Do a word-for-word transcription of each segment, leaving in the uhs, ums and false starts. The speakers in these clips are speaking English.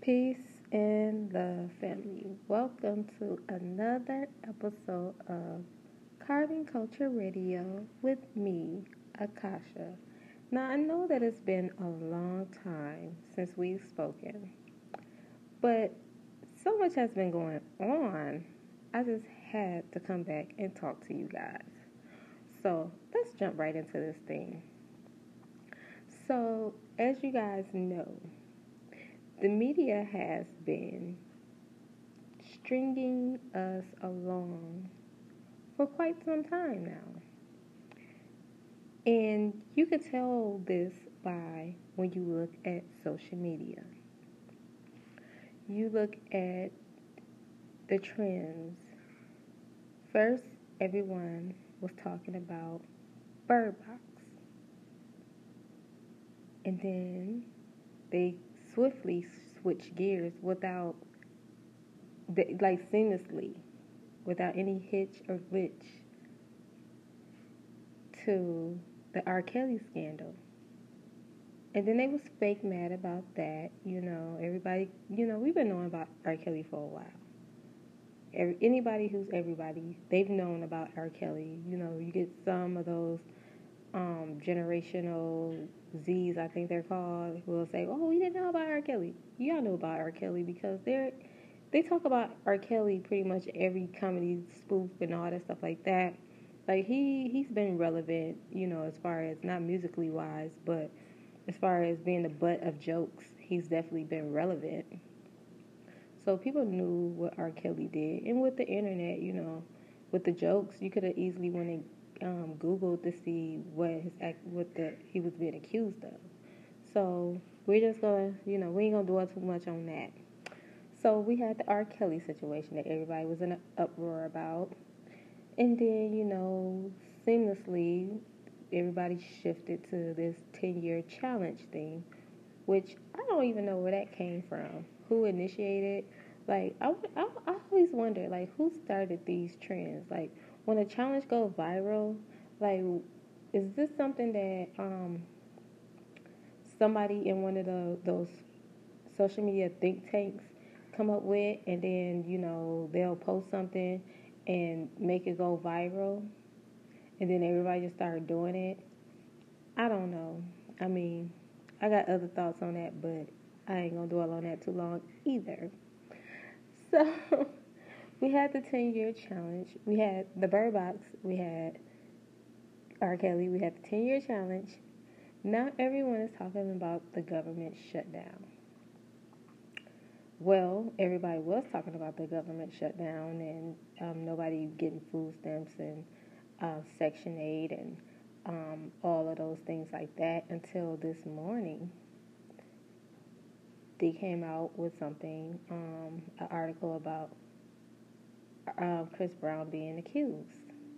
Peace and love, family. Welcome to another episode of Carving Culture Radio with me, Akasha. Now, I know that it's been a long time since we've spoken, but so much has been going on. I just had to come back and talk to you guys. So, let's jump right into this thing. So, as you guys know, the media has been stringing us along for quite some time now. And you can tell this by when you look at social media. You look at the trends. First, everyone was talking about Bird Box. And then they swiftly switched gears without, like seamlessly, without any hitch or glitch, to the R. Kelly scandal. And then they was fake mad about that. You know, everybody, you know, we've been knowing about R. Kelly for a while. Every, anybody who's everybody, they've known about R. Kelly. You know, you get some of those um, generational Z's, I think they're called, who will say, oh, we didn't know about R. Kelly. Y'all know about R. Kelly because they're, they talk about R. Kelly pretty much every comedy spoof and all that stuff like that. Like, he, he's been relevant, you know, as far as, not musically wise, but as far as being the butt of jokes, he's definitely been relevant. So people knew what R. Kelly did. And with the internet, you know, with the jokes, you could have easily went and um, Googled to see what his act, what the he was being accused of. So we're just gonna, you know, we ain't gonna dwell too much on that. So we had the R. Kelly situation that everybody was in an uproar about. And then, you know, seamlessly, everybody shifted to this ten-year challenge thing, which I don't even know where that came from. Who initiated? Like, I, I, I always wonder, like, who started these trends? Like, when a challenge goes viral, like, is this something that um somebody in one of the those social media think tanks come up with, and then, you know, they'll post something and make it go viral, and then everybody just started doing it? I don't know. I mean, I got other thoughts on that, but I ain't gonna dwell on that too long either. So we had the ten-year challenge. We had the Bird Box. We had R. Kelly. We had the ten-year challenge. Now everyone is talking about the government shutdown. Well, everybody was talking about the government shutdown and um, nobody getting food stamps and uh, Section eight and um, all of those things like that until this morning. They came out with something, um, an article about uh, Chris Brown being accused.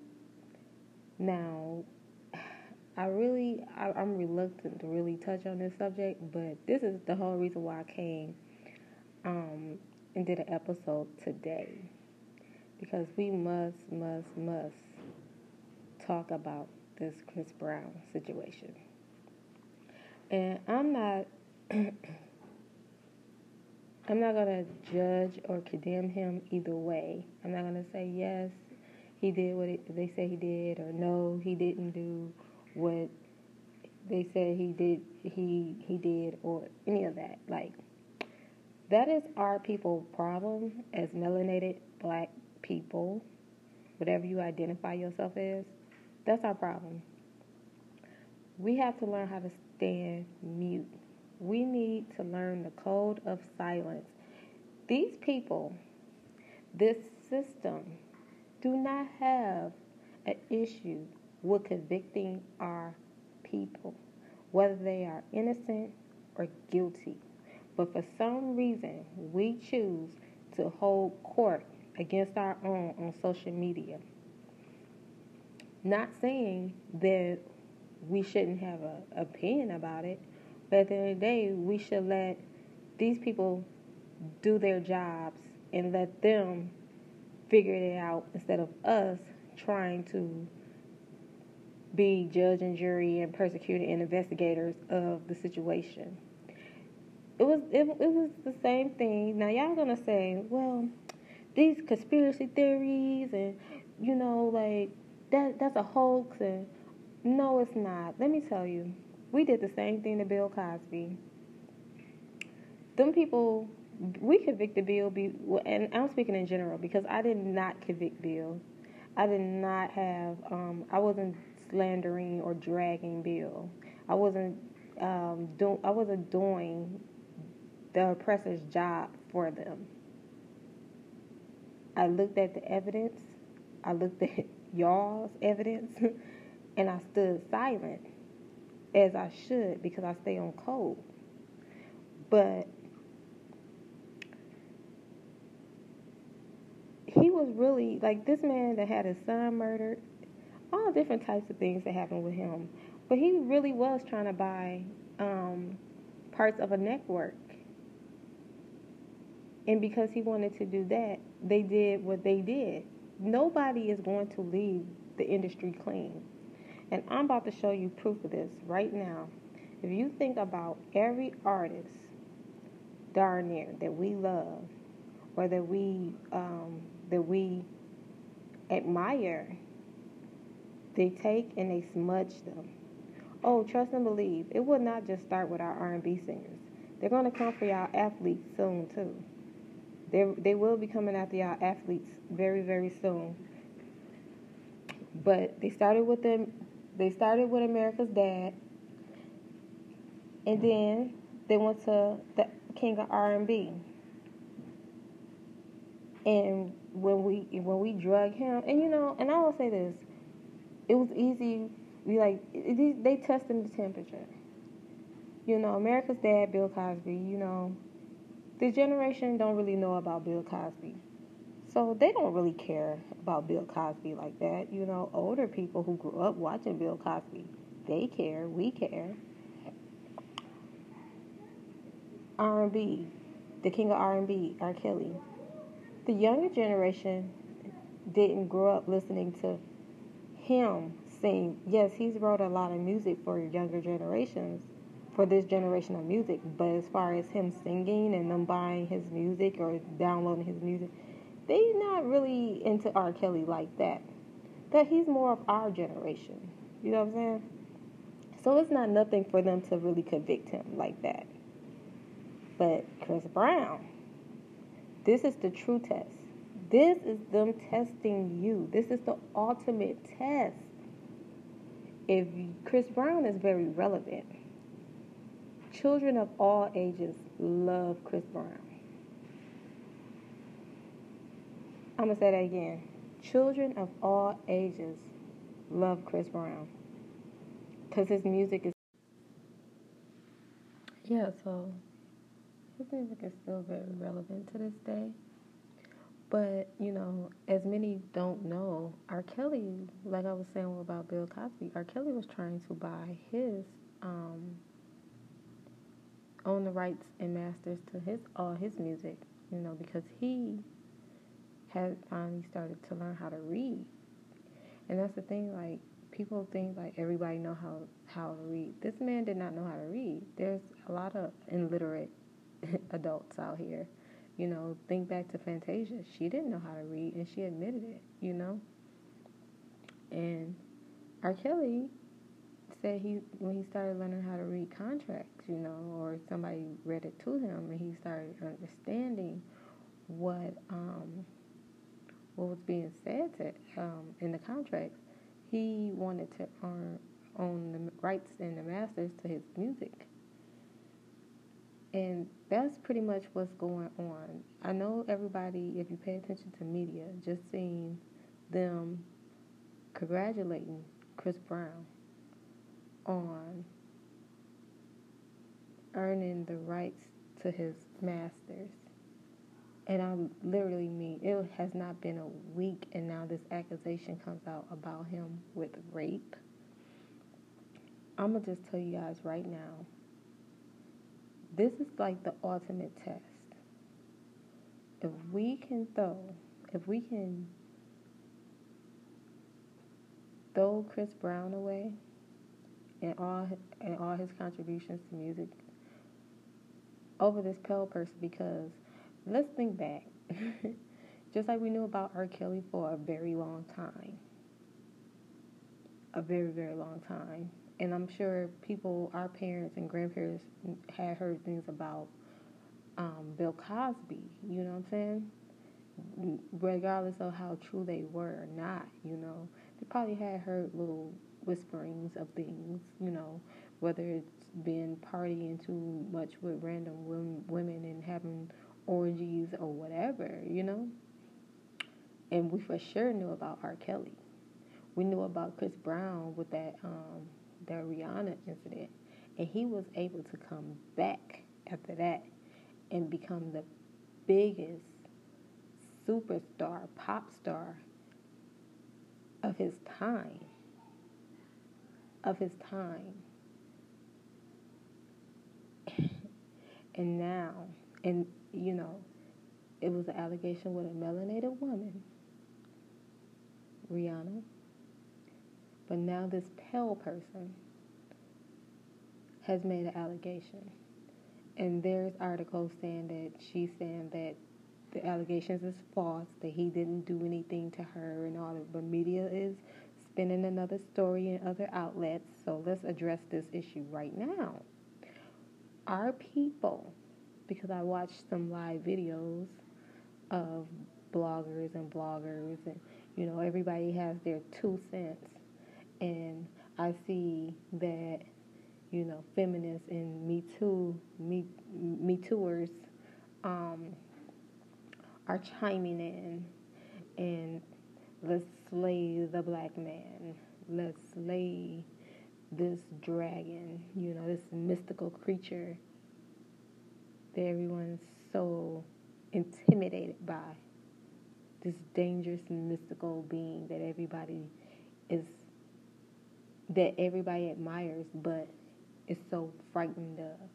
Now, I really, I, I'm reluctant to really touch on this subject, but this is the whole reason why I came um, and did an episode today. Because we must, must, must talk about this Chris Brown situation. And I'm not, I'm not going to judge or condemn him either way. I'm not going to say, yes, he did what it, they say he did, or no, he didn't do what they said he did, he, he did, or any of that. Like, that is our people problem as melanated black people, whatever you identify yourself as. That's our problem. We have to learn how to stand mute. We need to learn the code of silence. These people, this system, do not have an issue with convicting our people, whether they are innocent or guilty. But for some reason, we choose to hold court against our own on social media. Not saying that we shouldn't have an opinion about it, but at the end of the day, we should let these people do their jobs and let them figure it out instead of us trying to be judge and jury and prosecutor and investigators of the situation. It was it, it was the same thing. Now y'all gonna say, well, these conspiracy theories and you know like that that's a hoax and no, it's not. Let me tell you, we did the same thing to Bill Cosby. Them people, we convicted Bill, be, and I'm speaking in general because I did not convict Bill. I did not have, um, I wasn't slandering or dragging Bill. I wasn't um, do, I wasn't doing the oppressor's job for them. I looked at the evidence. I looked at y'all's evidence, and I stood silent as I should because I stay on code. But he was really like this man that had his son murdered, all different types of things that happened with him. But he really was trying to buy um, parts of a network. And because he wanted to do that, they did what they did. Nobody is going to leave the industry clean. And I'm about to show you proof of this right now. If you think about every artist, darn near, that we love or that we um, that we admire, they take and they smudge them. Oh, trust and believe. It will not just start with our R and B singers. They're going to come for y'all athletes soon too. They they will be coming after y'all athletes very very soon. But they started with them. They started with America's Dad, and then they went to the King of R and B. And when we when we drug him, and you know, and I will say this, it was easy. We like it, they tested the temperature. You know, America's Dad, Bill Cosby. You know, the generation don't really know about Bill Cosby, so they don't really care about Bill Cosby like that. You know, older people who grew up watching Bill Cosby, they care. We care. R and B, the King of R and B, R. Kelly. The younger generation didn't grow up listening to him sing. Yes, he's wrote a lot of music for younger generations, for this generation of music. But as far as him singing and them buying his music or downloading his music, they not really into R. Kelly like that. That he's more of our generation. You know what I'm saying? So it's not nothing for them to really convict him like that. But Chris Brown, this is the true test. This is them testing you. This is the ultimate test. If Chris Brown is very relevant, children of all ages love Chris Brown. I'm going to say that again. Children of all ages love Chris Brown because his music is... Yeah, so his music is still very relevant to this day. But, you know, as many don't know, R. Kelly, like I was saying about Bill Cosby, R. Kelly was trying to buy his, um, own the rights and masters to his all his music, you know, because he had finally started to learn how to read. And that's the thing, like, people think, like, everybody know how, how to read. This man did not know how to read. There's a lot of illiterate adults out here. You know, think back to Fantasia. She didn't know how to read, and she admitted it, you know. And R. Kelly said he when he started learning how to read contracts, you know, or somebody read it to him, and he started understanding what um, what was being said to, um, in the contracts, he wanted to earn, own the rights and the masters to his music. And that's pretty much what's going on. I know everybody, if you pay attention to media, just seeing them congratulating Chris Brown on earning the rights to his masters. And I literally mean, it has not been a week, and now this accusation comes out about him with rape. I'm going to just tell you guys right now, this is like the ultimate test. If we can throw, if we can throw Chris Brown away and all and all his contributions to music, over this Pell person because let's think back. Just like we knew about R. Kelly for a very long time, a very, very long time. And I'm sure people, our parents and grandparents, had heard things about um, Bill Cosby, you know what I'm saying? Regardless of how true they were or not, you know, they probably had heard little whisperings of things, you know, whether it's been partying too much with random women and having orgies or whatever, you know. And we for sure knew about R. Kelly. We knew about Chris Brown with that um, the Rihanna incident, and he was able to come back after that and become the biggest superstar, pop star of his time. Of his time. And now, and you know, it was an allegation with a melanated woman, Rihanna. But now this pale person has made an allegation. And there's articles saying that she's saying that the allegations is false, that he didn't do anything to her and all that. But media is spinning another story in other outlets. So let's address this issue right now. Our people, because I watched some live videos of bloggers and bloggers, and you know, everybody has their two cents. And I see that, you know, feminists and Me Too, Me, Me Tooers um, are chiming in and let's slay the black man. Let's slay this dragon, you know, this mystical creature that everyone's so intimidated by. This dangerous mystical being that everybody is, that everybody admires, but is so frightened of.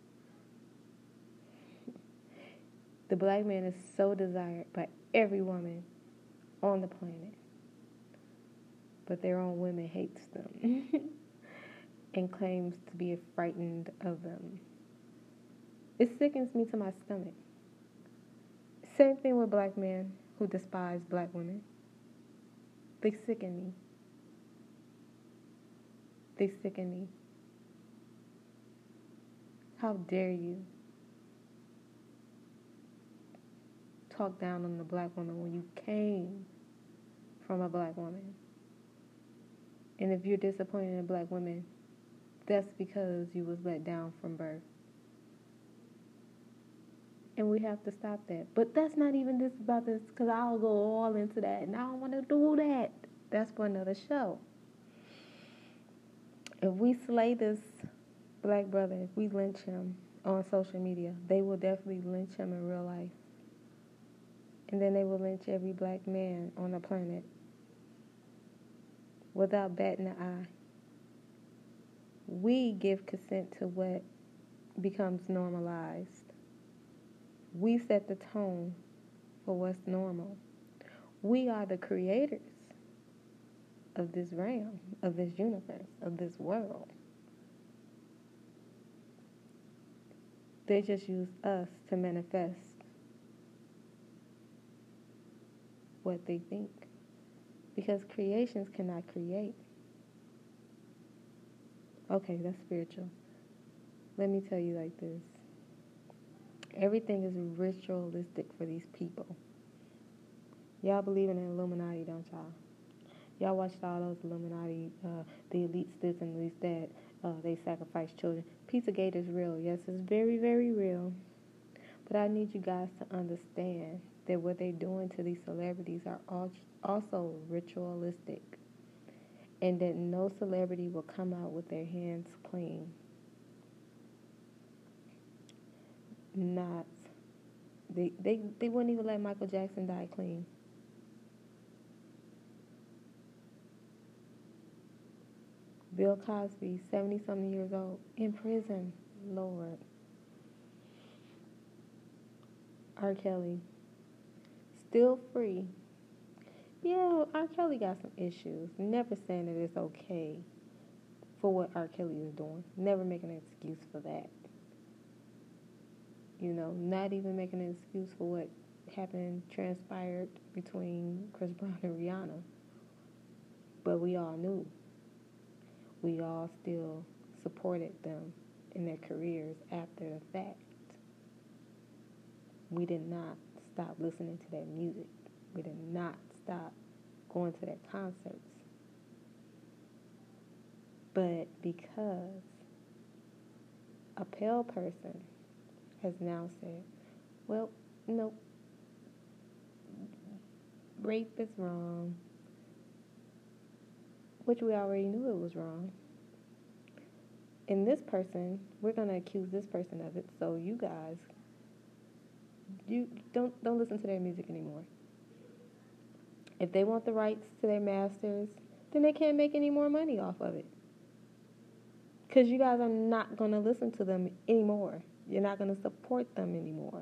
The black man is so desired by every woman on the planet, but their own women hates them and claims to be frightened of them. It sickens me to my stomach. Same thing with black men who despise black women. They sicken me. They sicken me. How dare you talk down on the black woman when you came from a black woman? And if you're disappointed in black women, that's because you was let down from birth. And we have to stop that. But that's not even this about this, because I'll go all into that, and I don't want to do that. That's for another show. If we slay this black brother, if we lynch him on social media, they will definitely lynch him in real life. And then they will lynch every black man on the planet without batting an eye. We give consent to what becomes normalized. We set the tone for what's normal. We are the creators of this realm, of this universe, of this world. They just use us to manifest what they think. Because creations cannot create. Okay, that's spiritual. Let me tell you like this. Everything is ritualistic for these people. Y'all believe in the Illuminati, don't y'all? Y'all watched all those Illuminati, uh, the elites this and elites that. Uh, they sacrifice children. Pizzagate is real. Yes, it's very, very real. But I need you guys to understand that what they're doing to these celebrities are also ritualistic. And that no celebrity will come out with their hands clean. Not. They, they, they wouldn't even let Michael Jackson die clean. Bill Cosby, seventy-something years old, in prison. Lord. R. Kelly, still free. Yeah, R. Kelly got some issues. Never saying that it's okay for what R. Kelly is doing. Never making an excuse for that. You know, not even making an excuse for what happened, transpired between Chris Brown and Rihanna. But we all knew. We all still supported them in their careers after the fact. We did not stop listening to their music. We did not stop going to their concerts. But because a pale person has now said, well, no, rape is wrong, which we already knew it was wrong. And this person, we're going to accuse this person of it, so you guys, you don't don't listen to their music anymore. If they want the rights to their masters, then they can't make any more money off of it. Because you guys are not going to listen to them anymore. You're not going to support them anymore.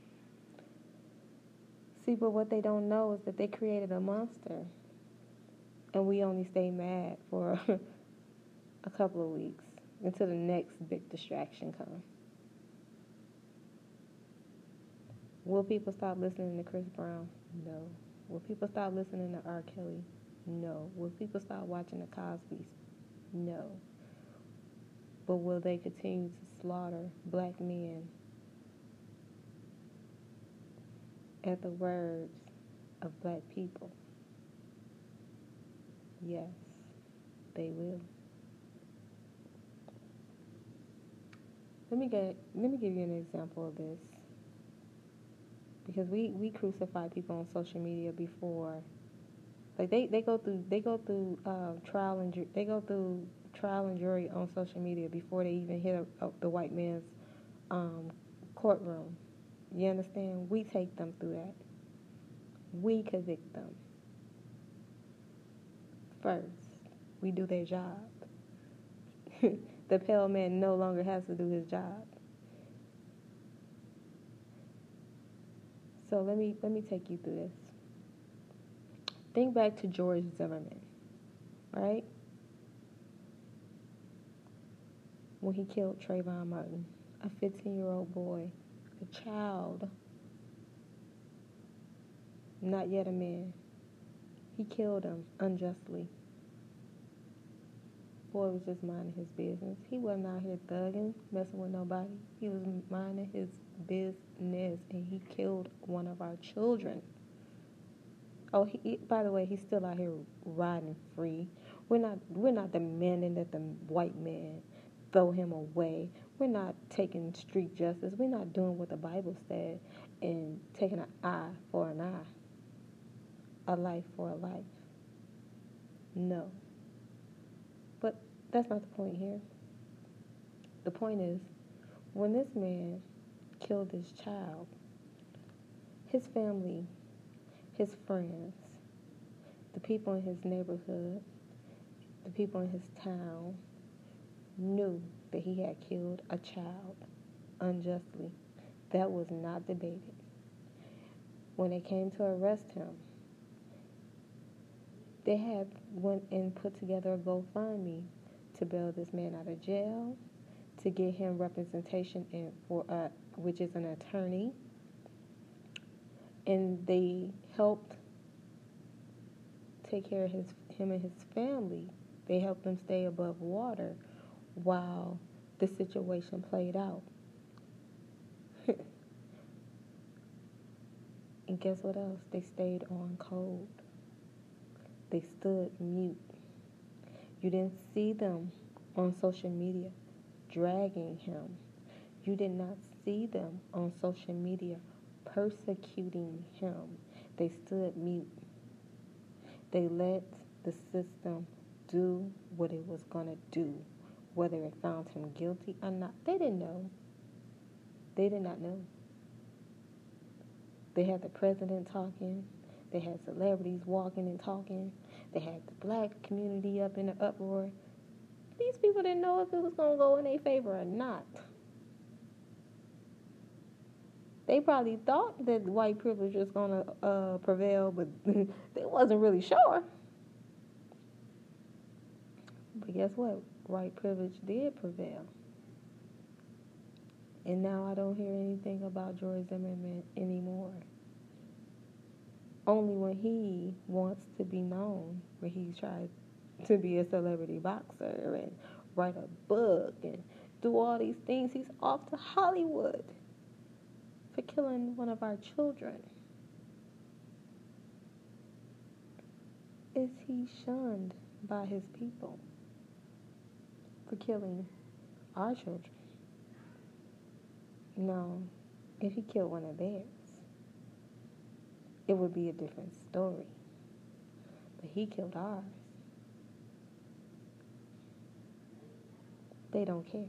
See, but what they don't know is that they created a monster. And we only stay mad for a couple of weeks until the next big distraction comes. Will people stop listening to Chris Brown? No. Will people stop listening to R. Kelly? No. Will people stop watching the Cosbys? No. But will they continue to slaughter black men at the words of black people? Yes, they will. Let me get let me give you an example of this. Because we, we crucify people on social media before, like they, they go through they go through uh, trial and ju- they go through trial and jury on social media before they even hit a, a, the white man's um, courtroom. You understand? We take them through that. We convict them first. We do their job. The pale man no longer has to do his job. So let me let me take you through this. Think back to George Zimmerman, right? When he killed Trayvon Martin, a fifteen-year-old boy, a child, not yet a man. He killed him unjustly. Boy was just minding his business. He wasn't out here thugging, messing with nobody. He was minding his business, and he killed one of our children. Oh, he, he, by the way, he's still out here riding free. We're not we're not demanding that the white man throw him away. We're not taking street justice. We're not doing what the Bible said and taking an eye for an eye, a life for a life. No. But that's not the point here. The point is, when this man killed his child, his family, his friends, the people in his neighborhood, the people in his town knew that he had killed a child unjustly. That was not debated. When they came to arrest him, they had went and put together a GoFundMe to bail this man out of jail, to get him representation in for uh, which is an attorney, and they helped take care of his him and his family. They helped him stay above water while the situation played out. And guess what else? They stayed on code. They stood mute. You didn't see them on social media dragging him. You did not see them on social media persecuting him. They stood mute. They let the system do what it was going to do, whether it found him guilty or not. They didn't know. They did not know. They had the president talking. They had celebrities walking and talking. They had the black community up in the uproar. These people didn't know if it was going to go in their favor or not. They probably thought that white privilege was going to uh, prevail, but they wasn't really sure. But guess what? White privilege did prevail. And now I don't hear anything about George Zimmerman anymore. Only when he wants to be known, when he's tried to be a celebrity boxer and write a book and do all these things. He's off to Hollywood for killing one of our children. Is he shunned by his people for killing our children? No. If he killed one of theirs, it would be a different story. But he killed ours. They don't care.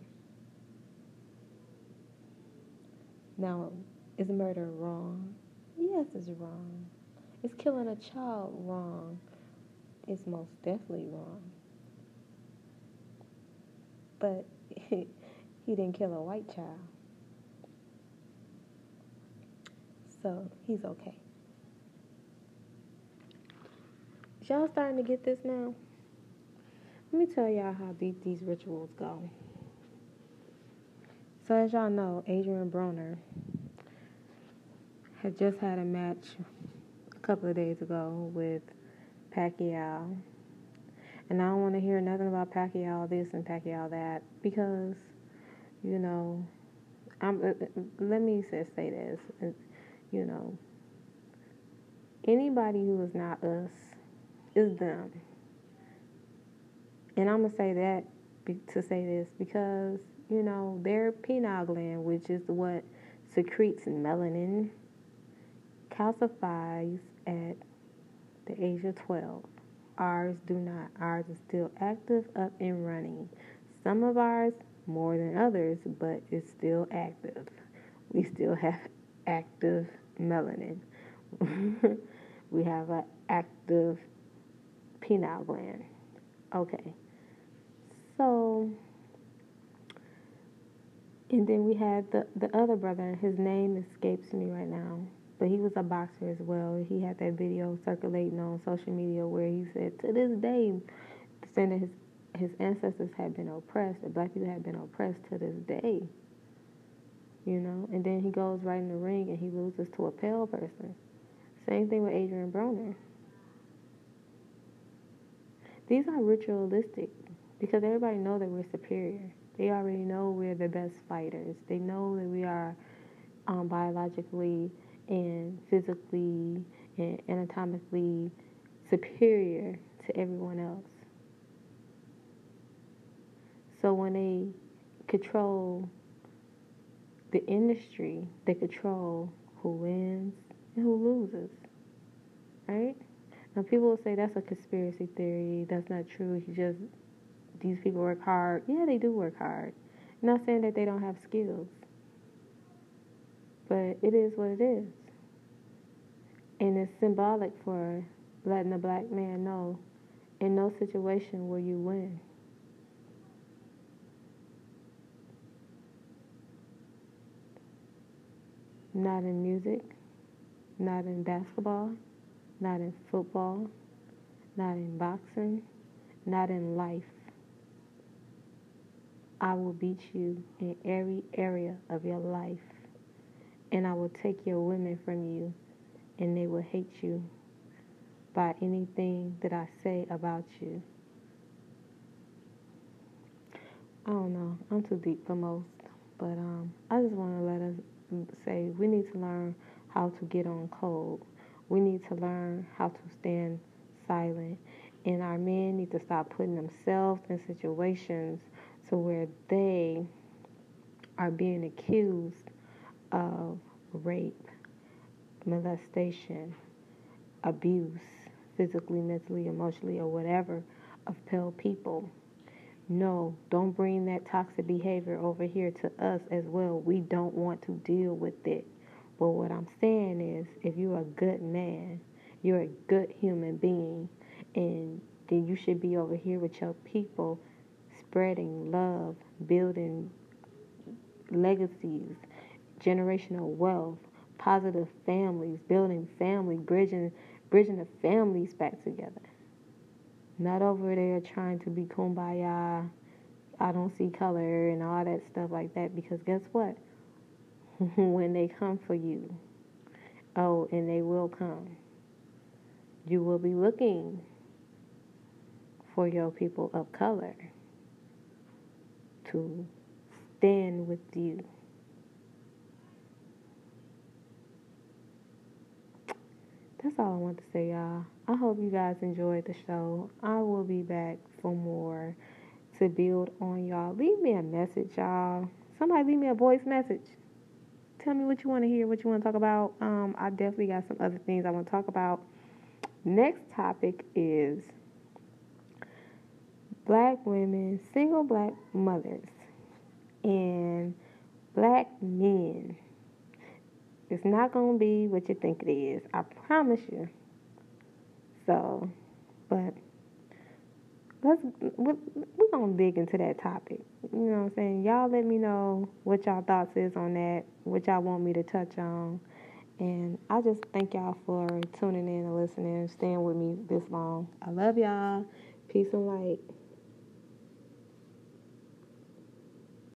Now, is murder wrong? Yes, it's wrong. Is killing a child wrong? It's most definitely wrong. But he, he didn't kill a white child. So he's okay. Y'all starting to get this now? Let me tell y'all how deep these rituals go. So as y'all know, Adrian Broner had just had a match a couple of days ago with Pacquiao. And I don't want to hear nothing about Pacquiao this and Pacquiao that because, you know, I'm. Uh, let me just say this. Uh, you know, anybody who is not us is them. And I'm going to say that be, to say this because, you know, their pineal gland, which is what secretes melanin, calcifies at the age of twelve. Ours do not. Ours is still active, up and running. Some of ours more than others, but it's still active. We still have active melanin. We have an active pineal gland. Okay. So, and then we had the, the other brother. His name escapes me right now. But he was a boxer as well. He had that video circulating on social media where he said, to this day, saying that his, his ancestors had been oppressed, that black people had been oppressed to this day. You know? And then he goes right in the ring and he loses to a pale person. Same thing with Adrian Broner. These are ritualistic because everybody knows that we're superior. They already know we're the best fighters. They know that we are um, biologically and physically and anatomically superior to everyone else. So when they control the industry, they control who wins and who loses, right? Now people will say that's a conspiracy theory, that's not true, he just, these people work hard. Yeah, they do work hard. I'm not saying that they don't have skills, but it is what it is. And it's symbolic for letting a black man know in no situation will you win. Not in music, not in basketball, not in football, not in boxing, not in life. I will beat you in every area of your life. And I will take your women from you, and they will hate you by anything that I say about you. I don't know. I'm too deep for most. But um, I just want to let us say we need to learn how to get on code. We need to learn how to stand silent. And our men need to stop putting themselves in situations to where they are being accused of rape, molestation, abuse, physically, mentally, emotionally, or whatever, of pale people. No, don't bring that toxic behavior over here to us as well. We don't want to deal with it. But what I'm saying is, if you're a good man, you're a good human being, and then you should be over here with your people, spreading love, building legacies, generational wealth, positive families, building family, bridging, bridging the families back together. Not over there trying to be kumbaya, I don't see color and all that stuff like that. Because guess what? when they come for you. Oh, and they will come. You will be looking for your people of color to stand with you. That's all I want to say, y'all. I hope you guys enjoyed the show. I will be back for more to build on y'all. Leave me a message, y'all. Somebody leave me a voice message. Tell me what you want to hear, what you want to talk about. Um, I definitely got some other things I want to talk about. Next topic is black women, single black mothers, and black men. It's not going to be what you think it is. I promise you. So, but let's we're, we're gonna dig into that topic. You know what I'm saying? Y'all let me know what y'all thoughts is on that, what y'all want me to touch on. And I just thank y'all for tuning in and listening, staying with me this long. I love y'all. Peace and light.